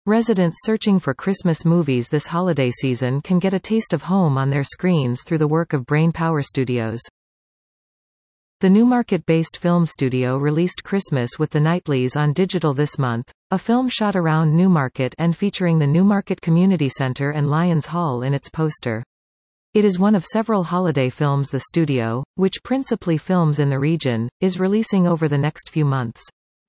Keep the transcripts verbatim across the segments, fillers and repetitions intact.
Residents searching for Christmas movies this holiday season can get a taste of home on their screens through the work of Brain Power Studios. The Newmarket-based film studio released Christmas with the Knightleys on digital this month, a film shot around Newmarket and featuring the Newmarket Community Centre and Lions Hall in its poster. It is one of several holiday films the studio, which principally films in the region, is releasing over the next few months.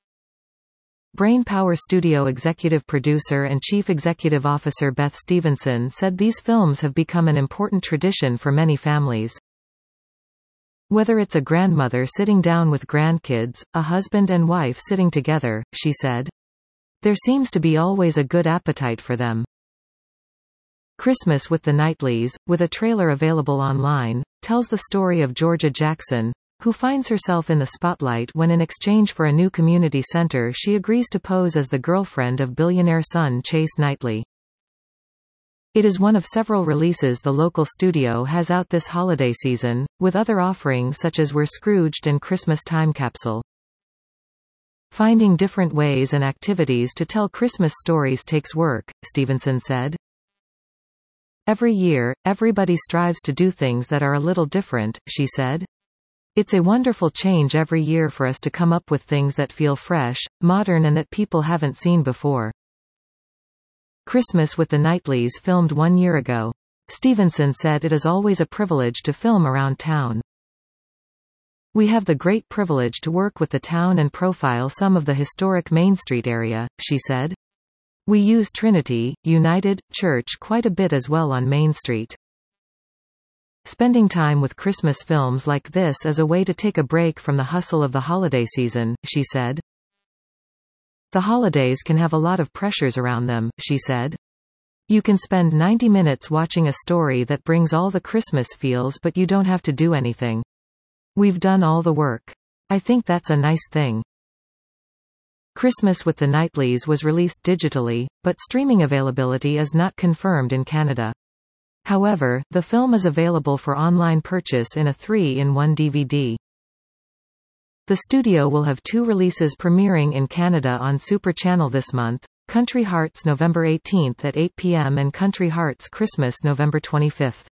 Brain Power Studio executive producer and chief executive officer Beth Stevenson said these films have become an important tradition for many families. Whether it's a grandmother sitting down with grandkids, a husband and wife sitting together, she said, there seems to be always a good appetite for them. Christmas with the Knightleys, with a trailer available online, tells the story of Georgia Jackson, who finds herself in the spotlight when in exchange for a new community center she agrees to pose as the girlfriend of billionaire son Chase Knightley. It is one of several releases the local studio has out this holiday season, with other offerings such as We're Scrooged and Christmas Time Capsule. Finding different ways and activities to tell Christmas stories takes work, Stevenson said. Every year, everybody strives to do things that are a little different, she said. It's a wonderful change every year for us to come up with things that feel fresh, modern and that people haven't seen before. Christmas with the Knightleys filmed one year ago. Stevenson said it is always a privilege to film around town. We have the great privilege to work with the town and profile some of the historic Main Street area, she said. We use Trinity, United, Church quite a bit as well on Main Street. Spending time with Christmas films like this is a way to take a break from the hustle of the holiday season, she said. The holidays can have a lot of pressures around them, she said. You can spend ninety minutes watching a story that brings all the Christmas feels but you don't have to do anything. We've done all the work. I think that's a nice thing. Christmas with the Knightleys was released digitally, but streaming availability is not confirmed in Canada. However, the film is available for online purchase in a three in one D V D. The studio will have two releases premiering in Canada on Super Channel this month, Country Hearts November eighteenth at eight p m and Country Hearts Christmas November twenty-fifth.